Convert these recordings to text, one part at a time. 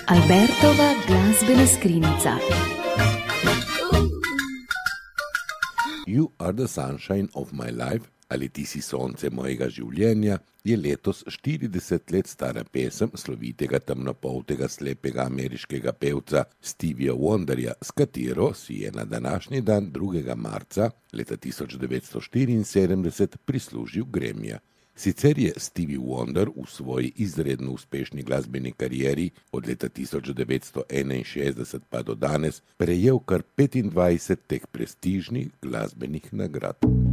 Albertova glasbena skrinjica. You are the sunshine of my life, ali ti si sonce mojega življenja, je letos 40 let stara pesem slovitega temnopoltega slepega ameriškega pevca Stevija Wonderja, s katero si je na današnji dan 2. marca leta 1974 prislužil Grammyja. Sicer je Stevie Wonder v svoji izredno uspešni glasbeni karieri od leta 1961 pa do danes prejel kar 25 teh prestižnih glasbenih nagrad.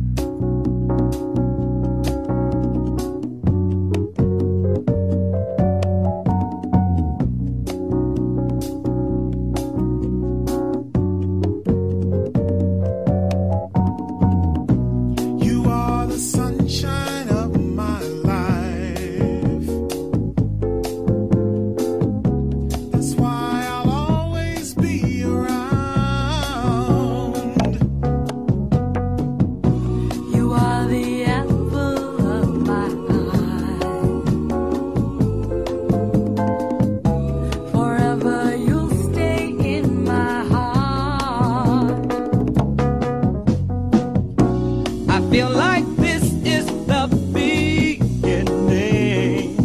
Feel like this is the beginning.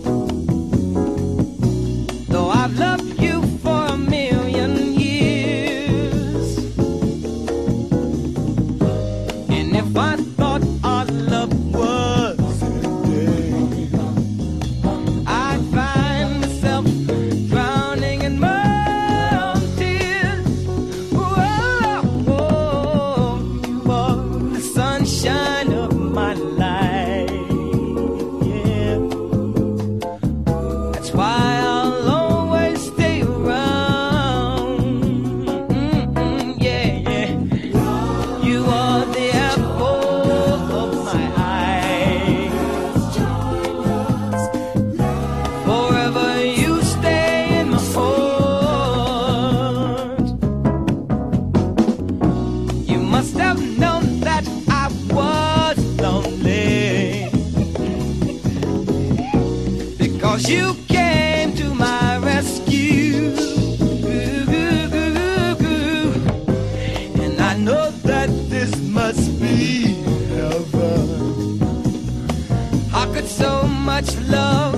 Though I've loved you for a million years, and if I thought our love was ending, I'd find myself drowning in my own tears. Whoa, whoa, for the sunshine of my life, yeah. That's why I'll always stay around, yeah, yeah. You are the apple of my eye. Forever you stay in my heart. You must have known that I was lonely, because you came to my rescue, and I know that this must be heaven. How could so much love